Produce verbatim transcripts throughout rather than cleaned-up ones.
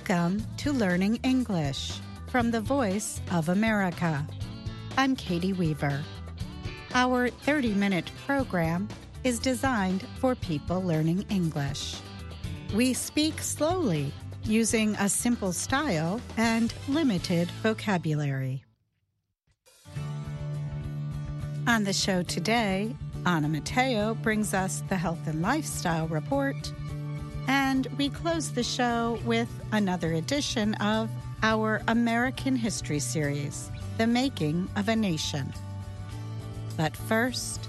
Welcome to Learning English from the Voice of America. I'm Katie Weaver. Our thirty-minute program is designed for people learning English. We speak slowly, using a simple style and limited vocabulary. On the show today, Anna Matteo brings us the Health and Lifestyle Report, and we close the show with another edition of our American History series, The Making of a Nation. But first,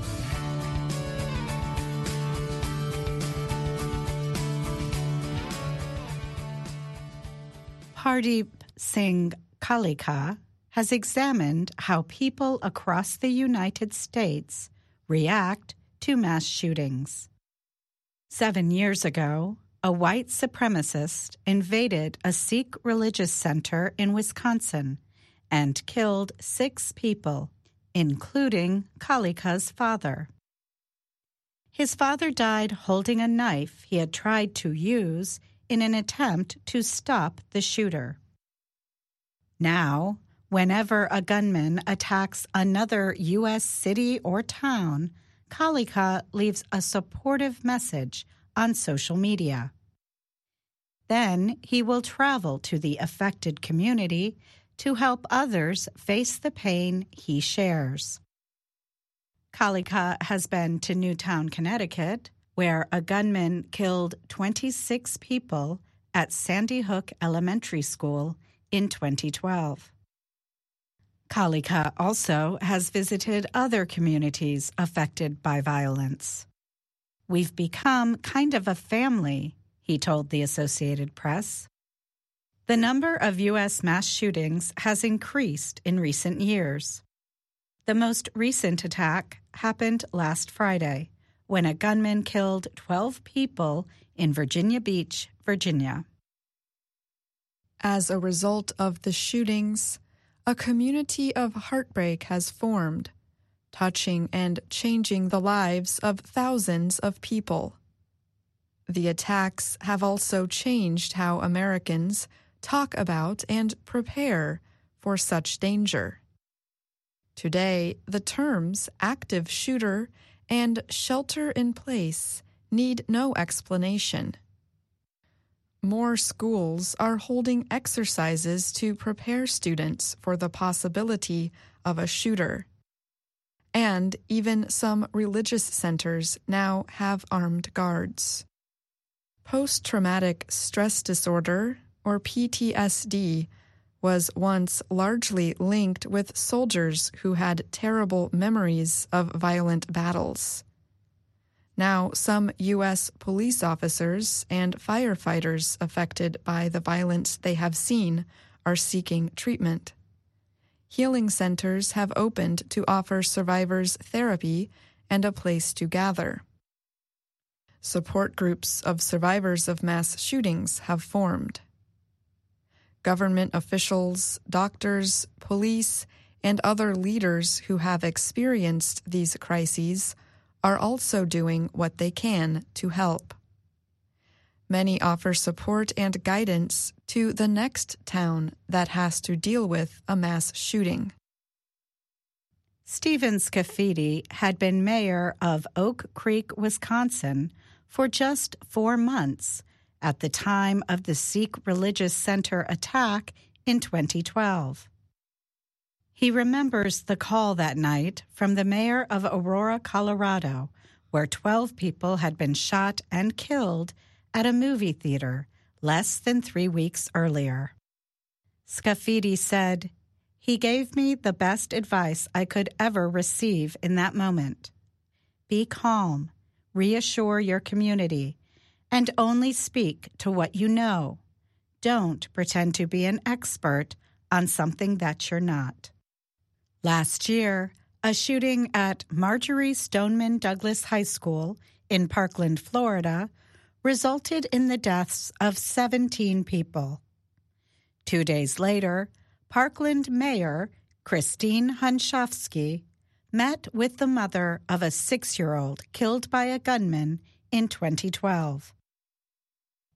Pardeep Singh Kalika has examined how people across the United States react to mass shootings. Seven years ago, a white supremacist invaded a Sikh religious center in Wisconsin and killed six people, including Kalika's father. His father died holding a knife he had tried to use in an attempt to stop the shooter. Now, whenever a gunman attacks another U S city or town, Kalika leaves a supportive message on social media. Then he will travel to the affected community to help others face the pain he shares. Kalika has been to Newtown, Connecticut, where a gunman killed twenty-six people at Sandy Hook Elementary School in twenty twelve. Kalika also has visited other communities affected by violence. "We've become kind of a family," he told the Associated Press. The number of U S mass shootings has increased in recent years. The most recent attack happened last Friday, when a gunman killed twelve people in Virginia Beach, Virginia. As a result of the shootings, a community of heartbreak has formed, touching and changing the lives of thousands of people. The attacks have also changed how Americans talk about and prepare for such danger. Today, the terms active shooter and shelter in place need no explanation. More schools are holding exercises to prepare students for the possibility of a shooter. And even some religious centers now have armed guards. Post-traumatic stress disorder, or P T S D, was once largely linked with soldiers who had terrible memories of violent battles. Now, some U S police officers and firefighters affected by the violence they have seen are seeking treatment. Healing centers have opened to offer survivors therapy and a place to gather. Support groups of survivors of mass shootings have formed. Government officials, doctors, police, and other leaders who have experienced these crises are also doing what they can to help. Many offer support and guidance to the next town that has to deal with a mass shooting. Stephen Scafidi had been mayor of Oak Creek, Wisconsin, for just four months at the time of the Sikh Religious Center attack in twenty twelve. He remembers the call that night from the mayor of Aurora, Colorado, where twelve people had been shot and killed at a movie theater less than three weeks earlier. Scafidi said, "He gave me the best advice I could ever receive in that moment. Be calm, reassure your community, and only speak to what you know. Don't pretend to be an expert on something that you're not." Last year, a shooting at Marjory Stoneman Douglas High School in Parkland, Florida, resulted in the deaths of seventeen people. Two days later, Parkland Mayor Christine Hunschofsky met with the mother of a six-year-old killed by a gunman in twenty twelve.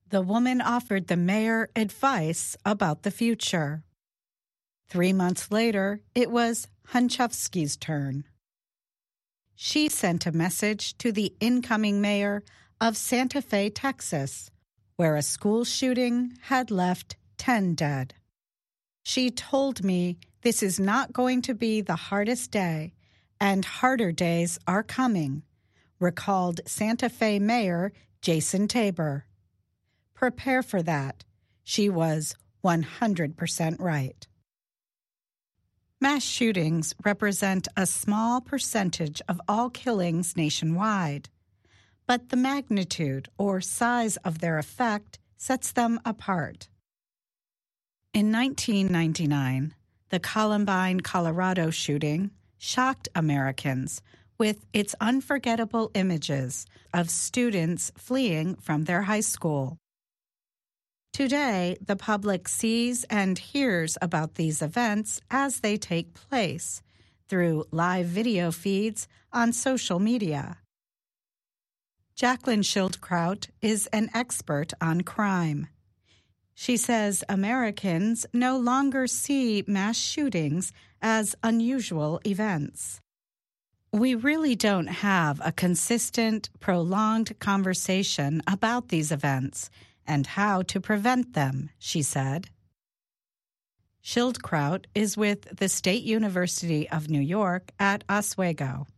The woman offered the mayor advice about the future. Three months later, it was Hunchofsky's turn. She sent a message to the incoming mayor of Santa Fe, Texas, where a school shooting had left ten dead. She told me this is not going to be the hardest day, and harder days are coming, recalled Santa Fe Mayor Jason Tabor. Prepare for that. She was one hundred percent right. Mass shootings represent a small percentage of all killings nationwide, but the magnitude or size of their effect sets them apart. In nineteen ninety-nine, the Columbine, Colorado shooting shocked Americans with its unforgettable images of students fleeing from their high school. Today, the public sees and hears about these events as they take place through live video feeds on social media. Jacqueline Schildkraut is an expert on crime. She says Americans no longer see mass shootings as unusual events. We really don't have a consistent, prolonged conversation about these events and how to prevent them, she said. Schildkraut is with the State University of New York at Oswego.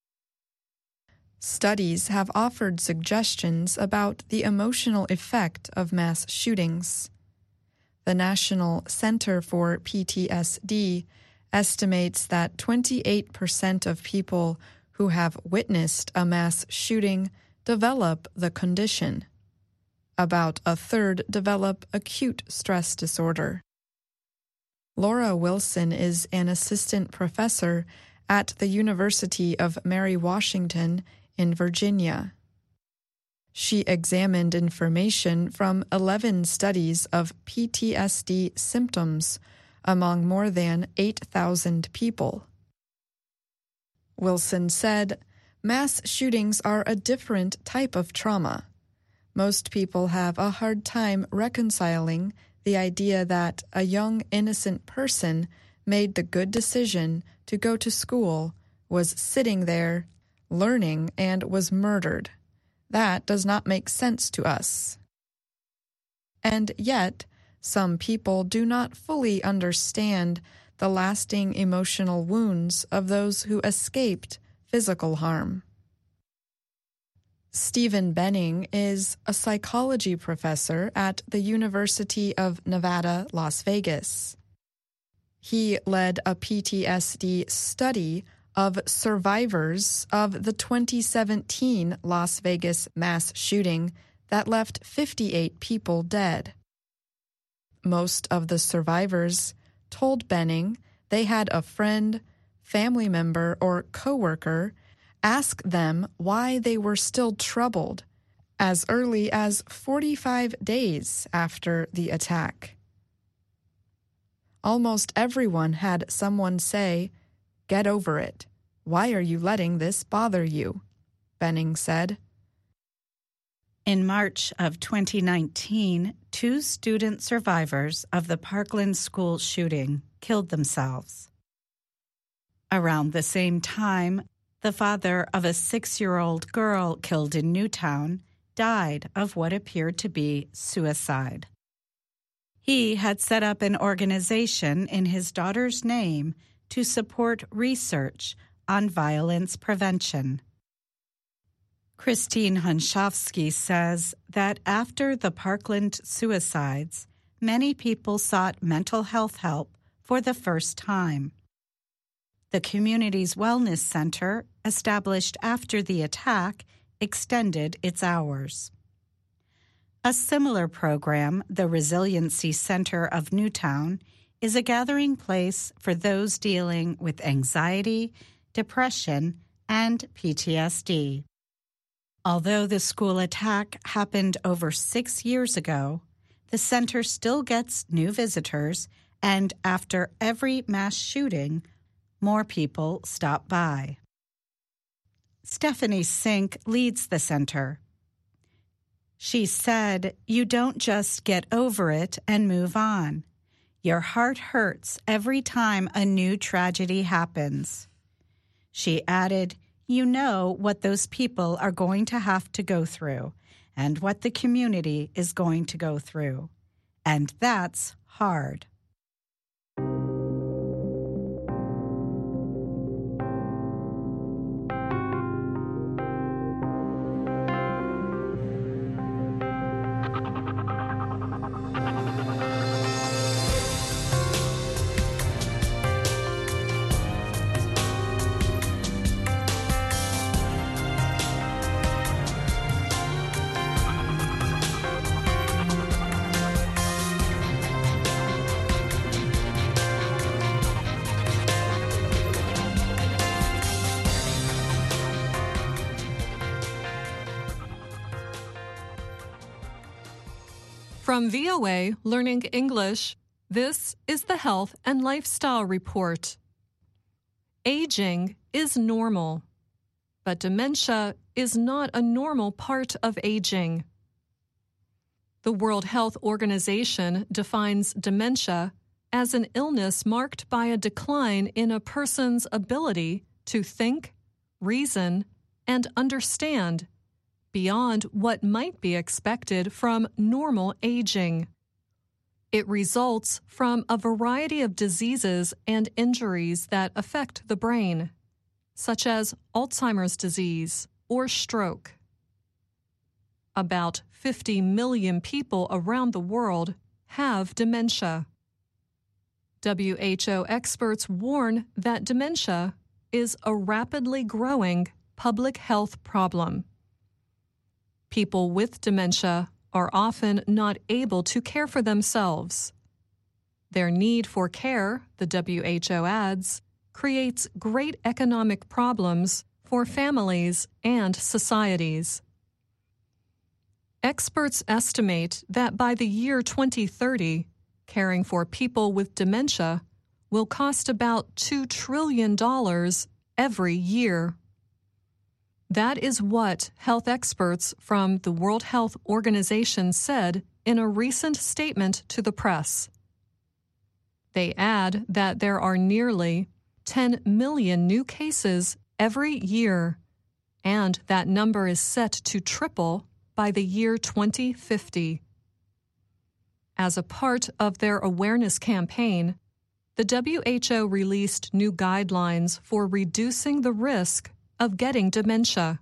Studies have offered suggestions about the emotional effect of mass shootings. The National Center for P T S D estimates that twenty-eight percent of people who have witnessed a mass shooting develop the condition. About a third develop acute stress disorder. Laura Wilson is an assistant professor at the University of Mary Washington in Virginia. She examined information from eleven studies of P T S D symptoms among more than eight thousand people. Wilson said, "Mass shootings are a different type of trauma. Most people have a hard time reconciling the idea that a young, innocent person made the good decision to go to school, was sitting there, learning, and was murdered. That does not make sense to us." And yet, some people do not fully understand the lasting emotional wounds of those who escaped physical harm. Stephen Benning is a psychology professor at the University of Nevada, Las Vegas. He led a P T S D study of survivors of the twenty seventeen Las Vegas mass shooting that left fifty-eight people dead. Most of the survivors told Benning they had a friend, family member, or coworker ask them why they were still troubled as early as forty-five days after the attack. Almost everyone had someone say, "Get over it. Why are you letting this bother you?" Benning said. In March of twenty nineteen, two student survivors of the Parkland school shooting killed themselves. Around the same time, the father of a six-year-old girl killed in Newtown died of what appeared to be suicide. He had set up an organization in his daughter's name to support research on violence prevention. Christine Hunchofsky says that after the Parkland suicides, many people sought mental health help for the first time. The community's wellness center, established after the attack, extended its hours. A similar program, the Resiliency Center of Newtown, is a gathering place for those dealing with anxiety, depression, and P T S D. Although the school attack happened over six years ago, the center still gets new visitors, and after every mass shooting, more people stop by. Stephanie Sink leads the center. She said, "You don't just get over it and move on. Your heart hurts every time a new tragedy happens." She added, "You know what those people are going to have to go through and what the community is going to go through. And that's hard." From V O A Learning English, this is the Health and Lifestyle Report. Aging is normal, but dementia is not a normal part of aging. The World Health Organization defines dementia as an illness marked by a decline in a person's ability to think, reason, and understand beyond what might be expected from normal aging. It results from a variety of diseases and injuries that affect the brain, such as Alzheimer's disease or stroke. About fifty million people around the world have dementia. W H O experts warn that dementia is a rapidly growing public health problem. People with dementia are often not able to care for themselves. Their need for care, the W H O adds, creates great economic problems for families and societies. Experts estimate that by the year twenty thirty, caring for people with dementia will cost about two trillion dollars every year. That is what health experts from the World Health Organization said in a recent statement to the press. They add that there are nearly ten million new cases every year, and that number is set to triple by the year twenty fifty. As a part of their awareness campaign, the W H O released new guidelines for reducing the risk of getting dementia.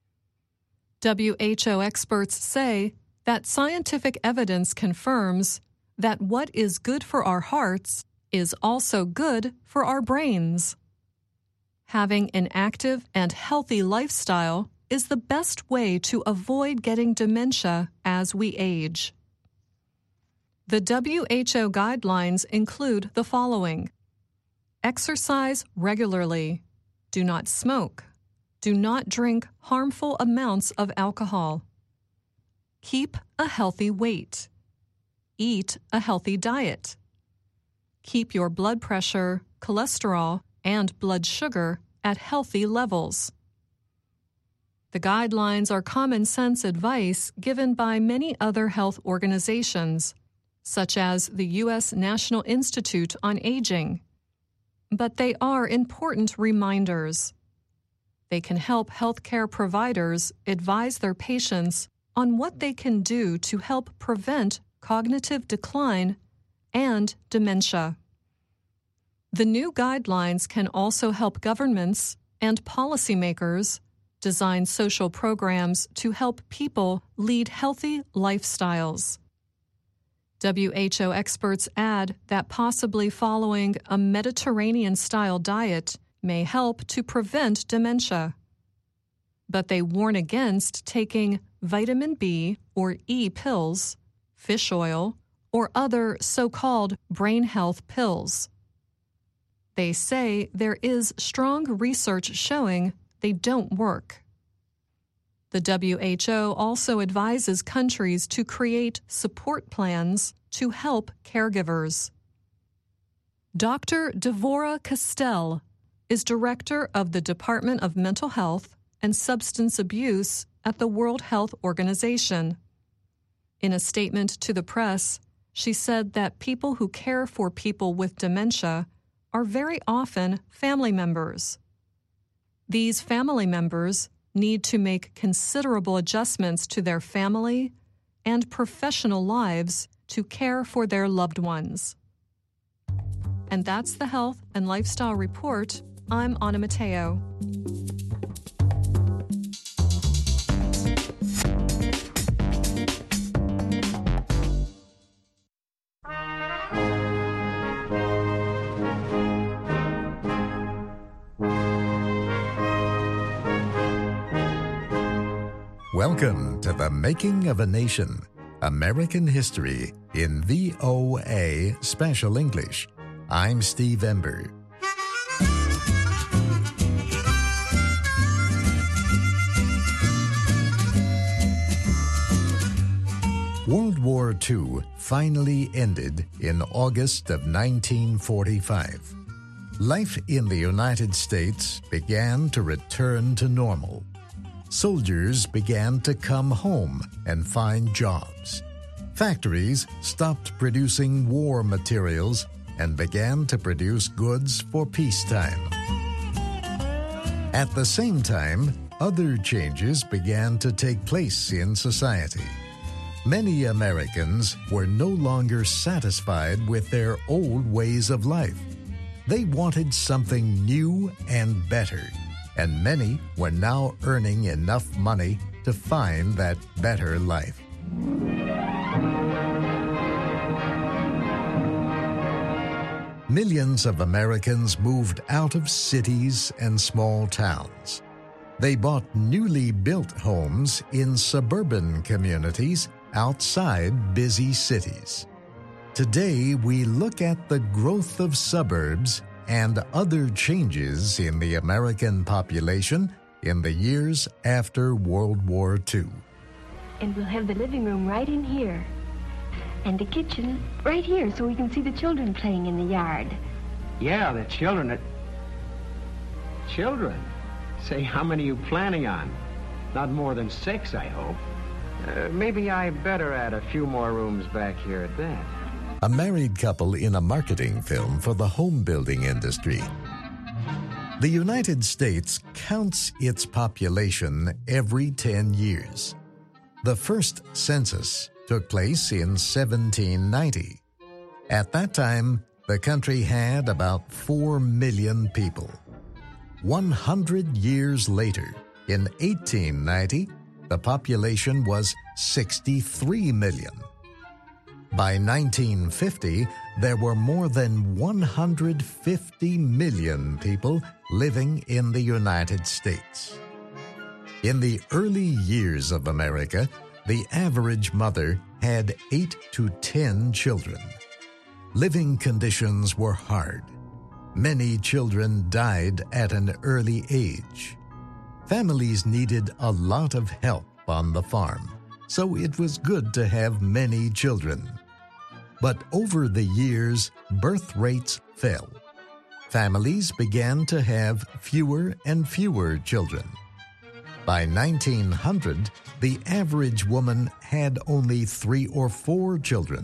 W H O experts say that scientific evidence confirms that what is good for our hearts is also good for our brains. Having an active and healthy lifestyle is the best way to avoid getting dementia as we age. The W H O guidelines include the following: exercise regularly, do not smoke, do not drink harmful amounts of alcohol, keep a healthy weight, eat a healthy diet, keep your blood pressure, cholesterol, and blood sugar at healthy levels. The guidelines are common sense advice given by many other health organizations, such as the U S National Institute on Aging, but they are important reminders. They can help healthcare providers advise their patients on what they can do to help prevent cognitive decline and dementia. The new guidelines can also help governments and policymakers design social programs to help people lead healthy lifestyles. W H O experts add that possibly following a Mediterranean-style diet may help to prevent dementia. But they warn against taking vitamin B or E pills, fish oil, or other so-called brain health pills. They say there is strong research showing they don't work. The W H O also advises countries to create support plans to help caregivers. Doctor Devora Castell is director of the Department of Mental Health and Substance Abuse at the World Health Organization. In a statement to the press, she said that people who care for people with dementia are very often family members. These family members need to make considerable adjustments to their family and professional lives to care for their loved ones. And that's the Health and Lifestyle Report. I'm Anna Matteo. Welcome to The Making of a Nation, American History in V O A Special English. I'm Steve Ember. World War Two finally ended in August of nineteen forty-five. Life in the United States began to return to normal. Soldiers began to come home and find jobs. Factories stopped producing war materials and began to produce goods for peacetime. At the same time, other changes began to take place in society. Many Americans were no longer satisfied with their old ways of life. They wanted something new and better, and many were now earning enough money to find that better life. Millions of Americans moved out of cities and small towns. They bought newly built homes in suburban communities outside busy cities. Today, we look at the growth of suburbs and other changes in the American population in the years after World War Two. And we'll have the living room right in here. And the kitchen right here so we can see the children playing in the yard. Yeah, the children. Are... Children? Say, how many are you planning on? Not more than six, I hope. Uh, maybe I better add a few more rooms back here at that. A married couple in a marketing film for the home building industry. The United States counts its population every ten years. The first census took place in seventeen ninety. At that time, the country had about four million people. one hundred years later, in eighteen ninety, the population was sixty-three million. By nineteen fifty, there were more than one hundred fifty million people living in the United States. In the early years of America, the average mother had eight to ten children. Living conditions were hard. Many children died at an early age. Families needed a lot of help on the farm, so it was good to have many children. But over the years, birth rates fell. Families began to have fewer and fewer children. By nineteen hundred, the average woman had only three or four children.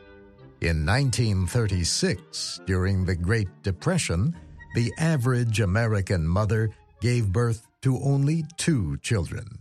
In nineteen thirty-six, during the Great Depression, the average American mother gave birth to only two children.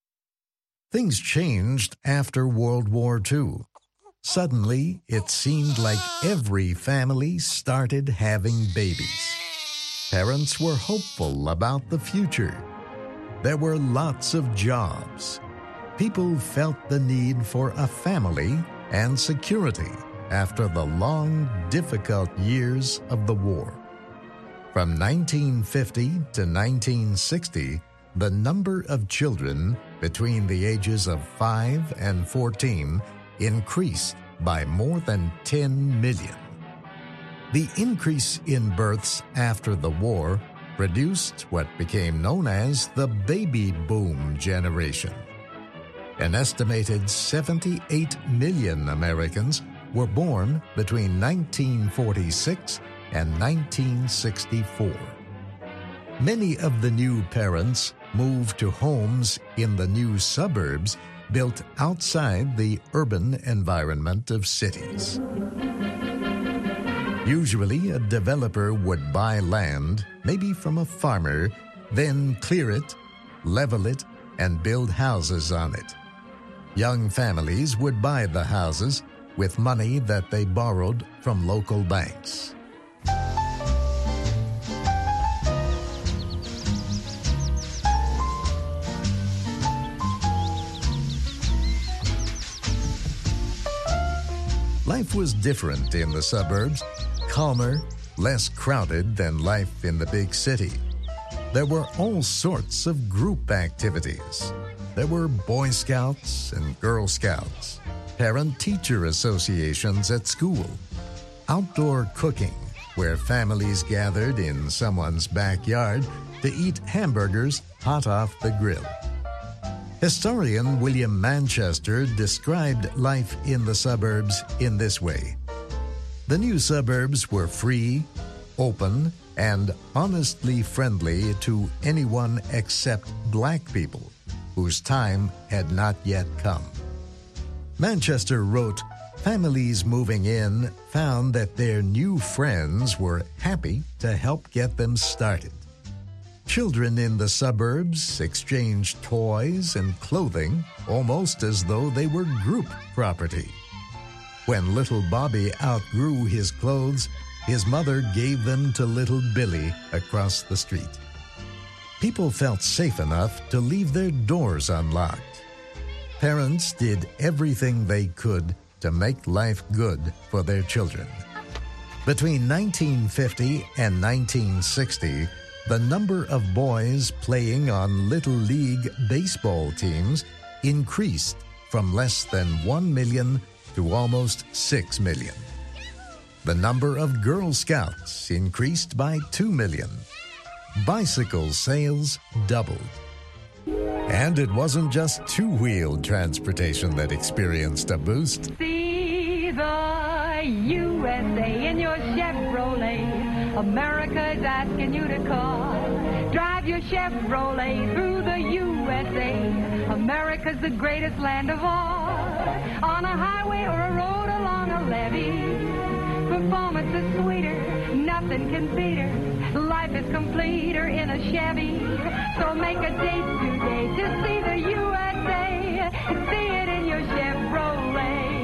Things changed after World War Two. Suddenly, it seemed like every family started having babies. Parents were hopeful about the future. There were lots of jobs. People felt the need for a family and security after the long, difficult years of the war. From nineteen fifty to nineteen sixty, the number of children between the ages of five and fourteen increased by more than ten million. The increase in births after the war produced what became known as the baby boom generation. An estimated seventy-eight million Americans were born between nineteen forty-six and nineteen sixty-four. Many of the new parents moved to homes in the new suburbs built outside the urban environment of cities. Usually, a developer would buy land, maybe from a farmer, then clear it, level it, and build houses on it. Young families would buy the houses with money that they borrowed from local banks. Life was different in the suburbs, calmer, less crowded than life in the big city. There were all sorts of group activities. There were Boy Scouts and Girl Scouts, parent-teacher associations at school, outdoor cooking, where families gathered in someone's backyard to eat hamburgers hot off the grill. Historian William Manchester described life in the suburbs in this way. The new suburbs were free, open, and honestly friendly to anyone except black people, whose time had not yet come. Manchester wrote, families moving in found that their new friends were happy to help get them started. Children in the suburbs exchanged toys and clothing almost as though they were group property. When little Bobby outgrew his clothes, his mother gave them to little Billy across the street. People felt safe enough to leave their doors unlocked. Parents did everything they could to make life good for their children. Between nineteen fifty and nineteen sixty, the number of boys playing on Little League baseball teams increased from less than one million to almost six million. The number of Girl Scouts increased by two million. Bicycle sales doubled. And it wasn't just two-wheeled transportation that experienced a boost. See the U S A in your Chevrolet. America is asking you to call. Drive your Chevrolet through the U S A. America's the greatest land of all. On a highway or a road along a levee. Performance is sweeter, nothing can beat her. Life is completer in a Chevy. So make a date today to see the U S A. See it in your Chevrolet.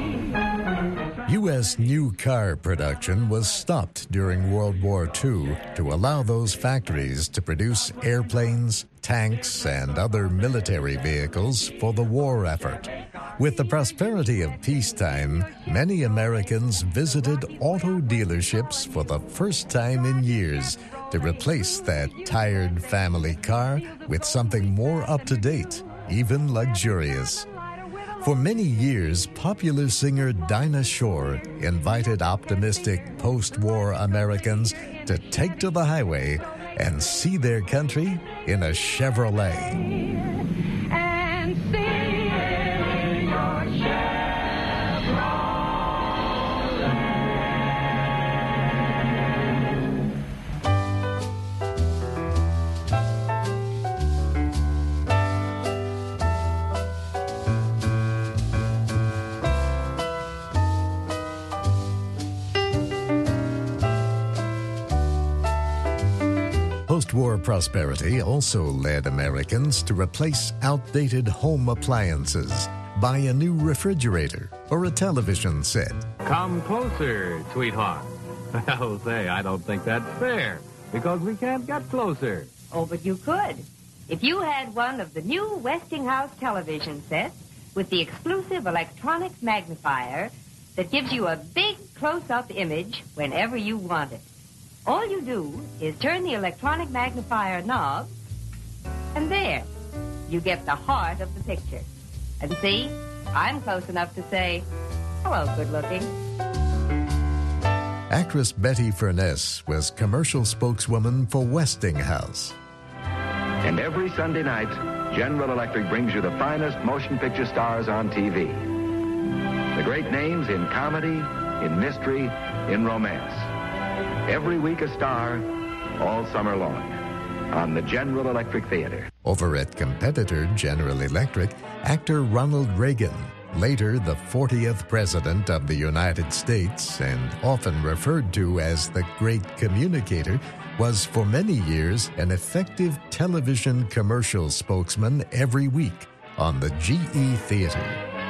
U S new car production was stopped during World War Two to allow those factories to produce airplanes, tanks, and other military vehicles for the war effort. With the prosperity of peacetime, many Americans visited auto dealerships for the first time in years to replace that tired family car with something more up-to-date, even luxurious. For many years, popular singer Dinah Shore invited optimistic post-war Americans to take to the highway and see their country in a Chevrolet. And see it in your Chevrolet. Post-war prosperity also led Americans to replace outdated home appliances, buy a new refrigerator or a television set. Come closer, sweetheart. I'll say, I don't think that's fair, because we can't get closer. Oh, but you could. If you had one of the new Westinghouse television sets with the exclusive electronic magnifier that gives you a big close-up image whenever you want it. All you do is turn the electronic magnifier knob, and there, you get the heart of the picture. And see, I'm close enough to say, hello, good-looking. Actress Betty Furness was commercial spokeswoman for Westinghouse. And every Sunday night, General Electric brings you the finest motion picture stars on T V. The great names in comedy, in mystery, in romance. Every week a star, all summer long. on the General Electric Theater. Over at competitor General Electric, actor Ronald Reagan, later the fortieth President of the United States and often referred to as the Great Communicator, was for many years an effective television commercial spokesman every week on the G E Theater.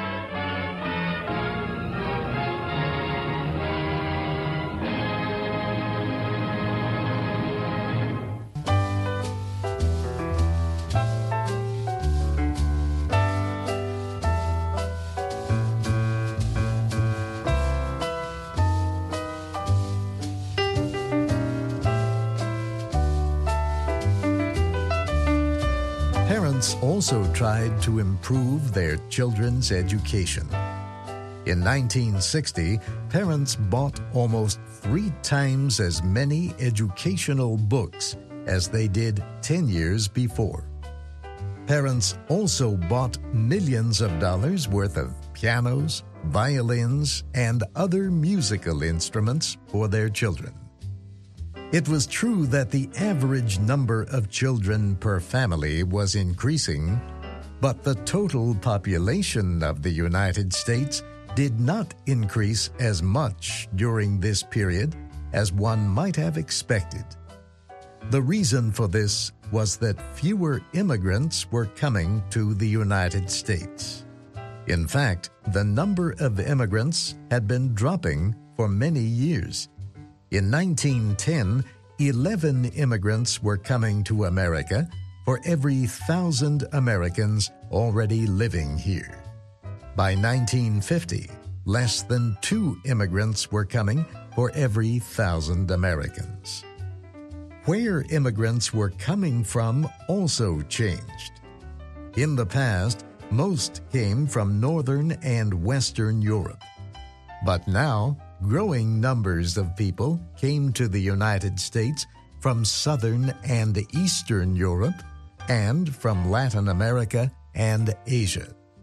Parents also tried to improve their children's education. In nineteen sixty, parents bought almost three times as many educational books as they did ten years before. Parents also bought millions of dollars worth of pianos, violins, and other musical instruments for their children. It was true that the average number of children per family was increasing, but the total population of the United States did not increase as much during this period as one might have expected. The reason for this was that fewer immigrants were coming to the United States. In fact, the number of immigrants had been dropping for many years. In nineteen ten, eleven immigrants were coming to America for every thousand Americans already living here. By nineteen fifty, less than two immigrants were coming for every thousand Americans. Where immigrants were coming from also changed. In the past, most came from Northern and Western Europe. But now, growing numbers of people came to the United States from Southern and Eastern Europe and from Latin America and Asia.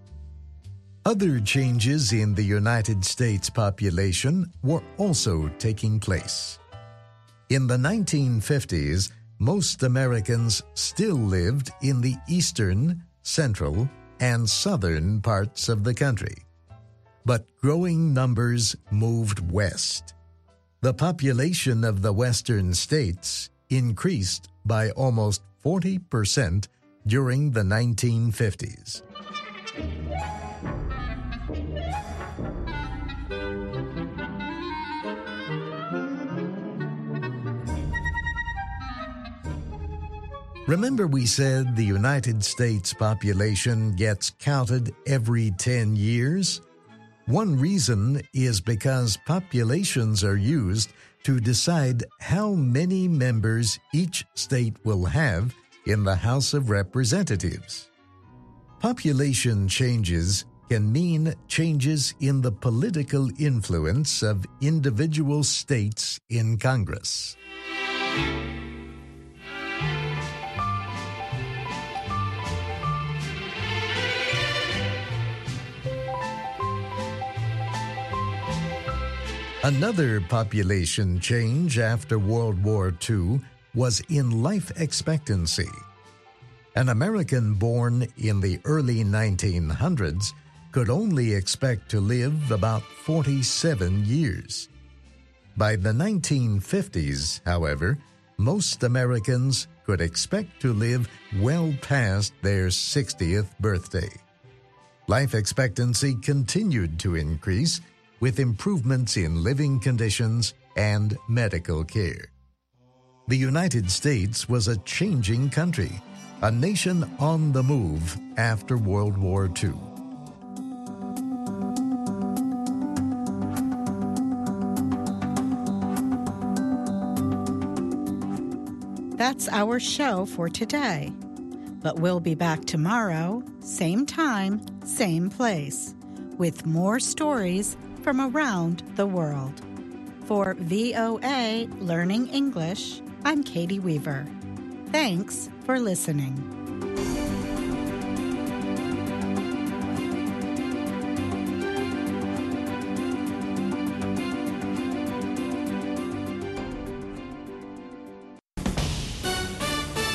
Other changes in the United States population were also taking place. In the nineteen fifties, most Americans still lived in the eastern, central, and southern parts of the country. But growing numbers moved west. The population of the western states increased by almost forty percent during the nineteen fifties. Remember we said the United States population gets counted every ten years? One reason is because populations are used to decide how many members each state will have in the House of Representatives. Population changes can mean changes in the political influence of individual states in Congress. Another population change after World War Two was in life expectancy. An American born in the early nineteen hundreds could only expect to live about forty-seven years. By the nineteen fifties, however, most Americans could expect to live well past their sixtieth birthday. Life expectancy continued to increase with improvements in living conditions and medical care. The United States was a changing country, a nation on the move after World War Two. That's our show for today. But we'll be back tomorrow, same time, same place, with more stories from around the world. For V O A Learning English, I'm Katie Weaver. Thanks for listening.